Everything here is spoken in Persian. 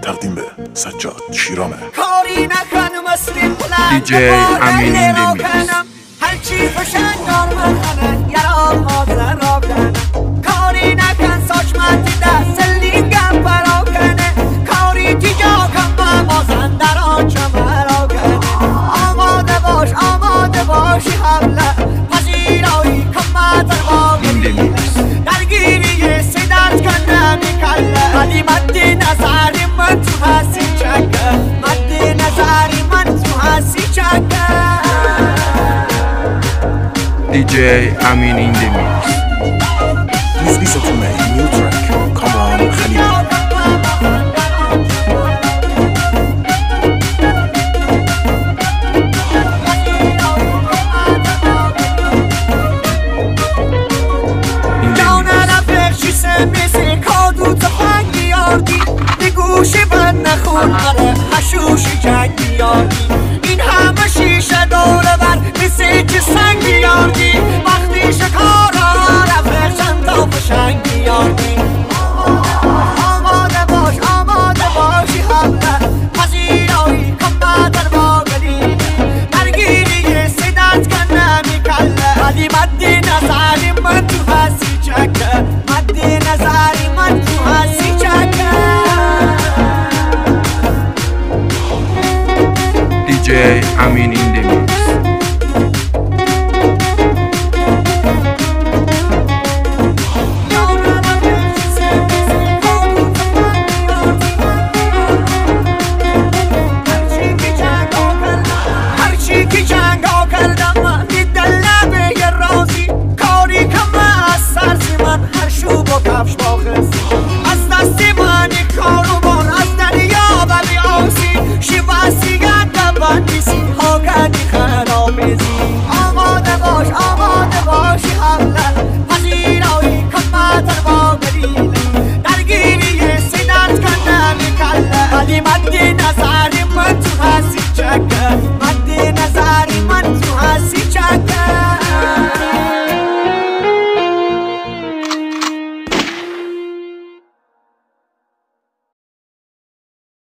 تقدیم به سجاد شیرامه. کاری نکن مثل دیجی امین این دمیکس هرچی خوشنگار من هنن یرا مازن را کنن کاری نکن ساچمتی دست لینگم برا کنه کاری تیجا کن مازن در آنچه مرا کنه آماده باشی حمله پذیرایی کن مدر باقی درگیری سیدت کن نمیکله ولی مدی نظری من تو هستی چکه مدی نظری من تو هستی چکه دیجی امین این دمیکس. Please listen to my new track. Come on Khalil. گوشی بند نخون آره حشوشی جنگی یاردی این همه شیشه دوره بر مثل که سنگی یاردی وقتی شکارا رفت چند تا فشنگی یاردی